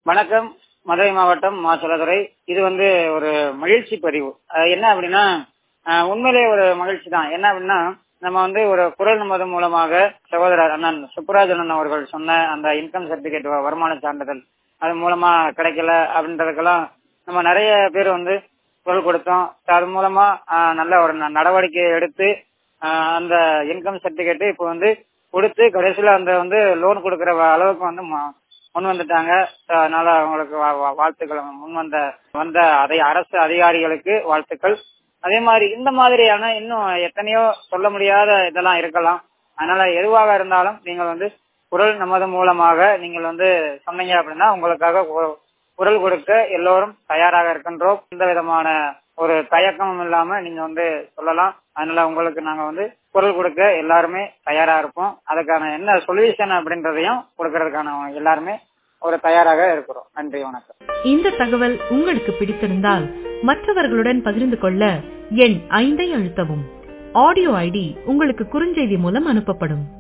வணக்கம். மதுரை மாவட்டம் மாச்சலதுறை. இது ஒரு மகிழ்ச்சி பதிவு. என்ன அப்படின்னா உண்மையிலேயே ஒரு மகிழ்ச்சி தான். என்ன அப்படின்னா நம்ம ஒரு குரல் நமது மூலமாக சகோதரர் அண்ணன் சுப்புராஜ் அண்ணன் அவர்கள் சொன்ன அந்த இன்கம் சர்டிபிகேட் வருமான சான்றிதழ் அது மூலமா கிடைக்கல அப்படின்றதுக்கெல்லாம் நம்ம நிறைய பேர் குரல் கொடுத்தோம். அது மூலமா நல்ல ஒரு நடவடிக்கை எடுத்து அந்த இன்கம் சர்டிபிகேட் இப்போ கொடுத்து கடைசியில அந்த லோன் கொடுக்கற அளவுக்கு முன் வந்துட்டாங்க. அதனால அவங்களுக்கு வாழ்த்துக்கள். வந்த அரசு அதிகாரிகளுக்கு வாழ்த்துக்கள். அதே மாதிரி இந்த மாதிரியான இன்னும் எத்தனையோ சொல்ல முடியாத இதெல்லாம் இருக்கலாம். அதனால எதுவாக இருந்தாலும் நீங்கள் குரல் நமது மூலமாக நீங்கள் சொன்னீங்க அப்படின்னா உங்களுக்காக குரல் கொடுக்க எல்லோரும் தயாராக இருக்கின்றோம். எந்த விதமான ஒரு தயக்கமும் இல்லாம நீங்க சொல்லலாம். அதனால உங்களுக்கு நாங்க குரல் கொடுக்க எல்லாருமே தயாரா இருப்போம். அதுக்கான என்ன சொல்யூஷன் அப்படின்றதையும் கொடுக்கறதுக்கான எல்லாருமே ஒரு தயாராக இருக்கிறோம். நன்றி, வணக்கம். இந்த தகவல் உங்களுக்கு பிடித்திருந்தால் மற்றவர்களுடன் பகிர்ந்து கொள்ள எண் 5 அழுத்தவும். ஆடியோ ஐடி உங்களுக்கு குறுஞ்செய்தி மூலம் அனுப்பப்படும்.